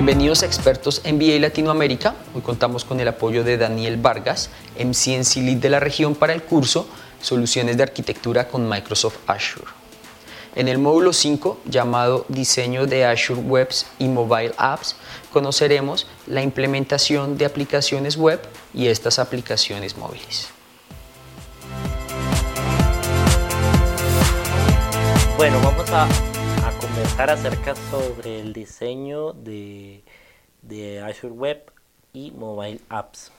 Bienvenidos a Expertos MBA Latinoamérica. Hoy contamos con el apoyo de Daniel Vargas, MCNC Lead de la región para el curso Soluciones de Arquitectura con Microsoft Azure. En el módulo 5, llamado Diseño de Azure Webs y Mobile Apps, conoceremos la implementación de aplicaciones web y estas aplicaciones móviles. Bueno, vamos a conversar acerca sobre el diseño de Azure Web y Mobile Apps.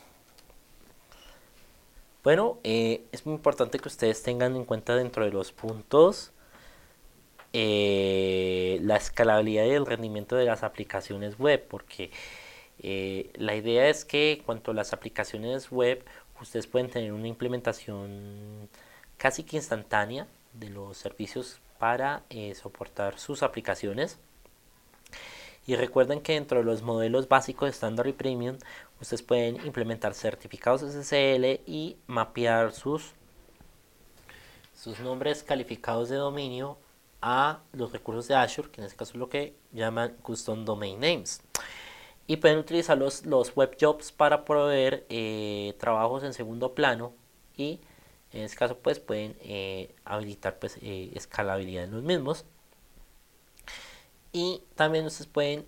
Bueno, es muy importante que ustedes tengan en cuenta dentro de los puntos la escalabilidad y el rendimiento de las aplicaciones web, porque la idea es que en cuanto a las aplicaciones web, ustedes pueden tener una implementación casi que instantánea de los servicios para soportar sus aplicaciones. Y recuerden que dentro de los modelos básicos estándar y premium, ustedes pueden implementar certificados SSL y mapear sus nombres calificados de dominio a los recursos de Azure, que en este caso es lo que llaman Custom Domain Names. Y pueden utilizar los web jobs para proveer trabajos en segundo plano, y en este caso pues pueden habilitar pues escalabilidad en los mismos. Y también ustedes pueden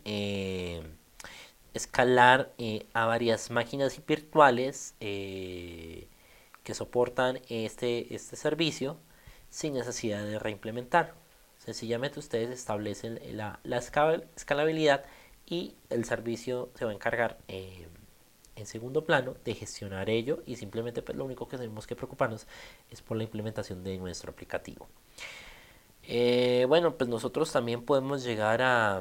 escalar a varias máquinas virtuales que soportan este servicio sin necesidad de reimplementar. Sencillamente ustedes establecen la escalabilidad y el servicio se va a encargar en segundo plano de gestionar ello, y simplemente pues lo único que tenemos que preocuparnos es por la implementación de nuestro aplicativo. Bueno, pues nosotros también podemos llegar a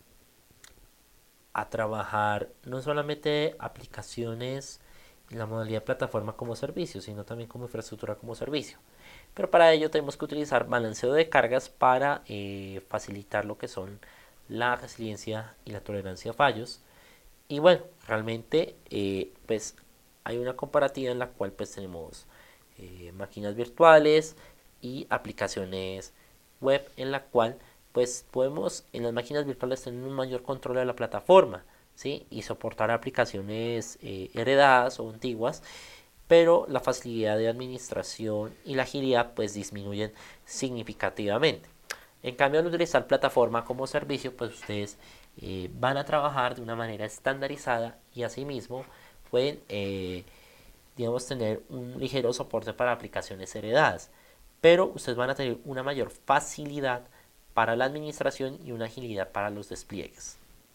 trabajar no solamente aplicaciones en la modalidad plataforma como servicio, sino también como infraestructura como servicio. Pero para ello tenemos que utilizar balanceo de cargas para facilitar lo que son la resiliencia y la tolerancia a fallos. Y bueno, realmente pues hay una comparativa en la cual pues tenemos máquinas virtuales y aplicaciones web, en la cual pues podemos en las máquinas virtuales tener un mayor control de la plataforma, ¿sí? Y soportar aplicaciones heredadas o antiguas, pero la facilidad de administración y la agilidad pues disminuyen significativamente. En cambio, al utilizar plataforma como servicio, pues ustedes van a trabajar de una manera estandarizada, y asimismo pueden digamos tener un ligero soporte para aplicaciones heredadas, pero ustedes van a tener una mayor facilidad para la administración y una agilidad para los despliegues.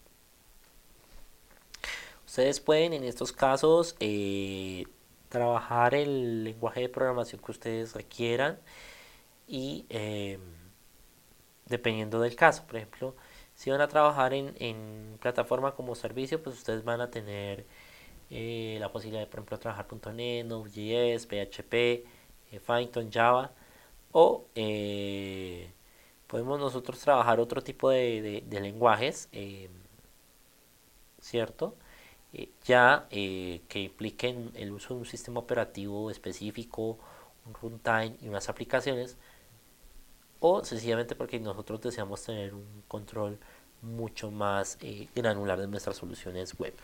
Ustedes pueden en estos casos trabajar el lenguaje de programación que ustedes requieran, y dependiendo del caso, por ejemplo, si van a trabajar en plataforma como servicio, pues ustedes van a tener la posibilidad de, por ejemplo, trabajar .NET, Node.js, PHP, Python, Java, o podemos nosotros trabajar otro tipo de lenguajes, ¿cierto? Que impliquen el uso de un sistema operativo específico, un runtime y unas aplicaciones, o sencillamente porque nosotros deseamos tener un control mucho más granular de nuestras soluciones web.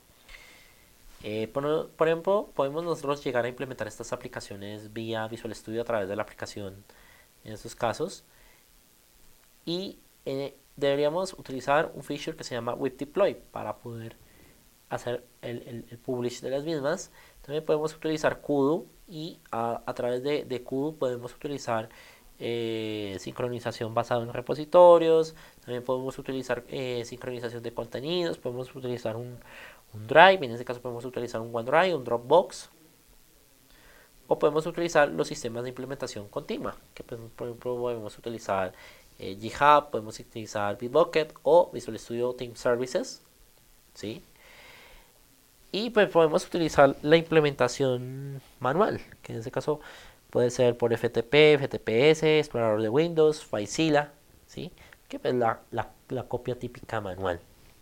Por ejemplo, podemos nosotros llegar a implementar estas aplicaciones vía Visual Studio a través de la aplicación en estos casos, y deberíamos utilizar un feature que se llama Web Deploy para poder hacer el publish de las mismas. También podemos utilizar Kudu, y a través de Kudu podemos utilizar sincronización basada en repositorios. También podemos utilizar sincronización de contenidos. Podemos utilizar un Drive, en este caso podemos utilizar un OneDrive, un Dropbox, o podemos utilizar los sistemas de implementación continua, que pues, por ejemplo podemos utilizar GitHub, podemos utilizar Bitbucket o Visual Studio Team Services, ¿sí? Y pues podemos utilizar la implementación manual, que en este caso puede ser por FTP, FTPS, explorador de Windows, FileZilla, ¿sí? Que es la copia típica manual.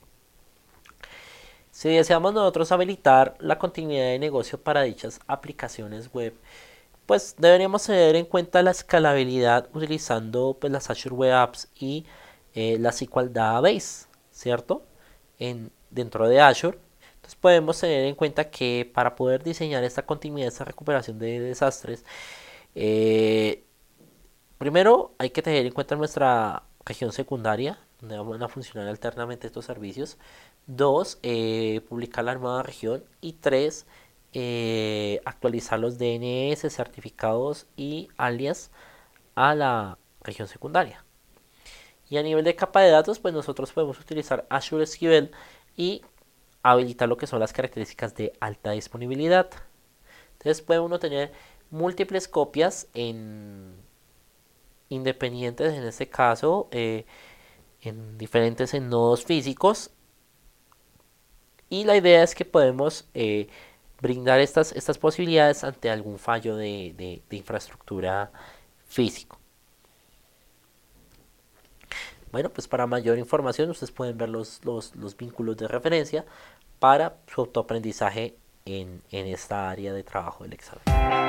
Si deseamos nosotros habilitar la continuidad de negocio para dichas aplicaciones web, pues deberíamos tener en cuenta la escalabilidad utilizando pues, las Azure Web Apps y la SQL Database, ¿cierto? dentro de Azure. Entonces podemos tener en cuenta que para poder diseñar esta continuidad, esta recuperación de desastres, primero hay que tener en cuenta nuestra región secundaria, donde van a funcionar alternamente estos servicios. Dos, publicar la nueva región. Y tres, actualizar los DNS, certificados y alias a la región secundaria. Y a nivel de capa de datos, pues nosotros podemos utilizar Azure SQL y habilitar lo que son las características de alta disponibilidad. Entonces puede uno tener múltiples copias independientes, en este caso, en diferentes nodos físicos. Y la idea es que podemos brindar estas posibilidades ante algún fallo de infraestructura físico. Bueno, pues para mayor información ustedes pueden ver los vínculos de referencia para su autoaprendizaje en esta área de trabajo del examen.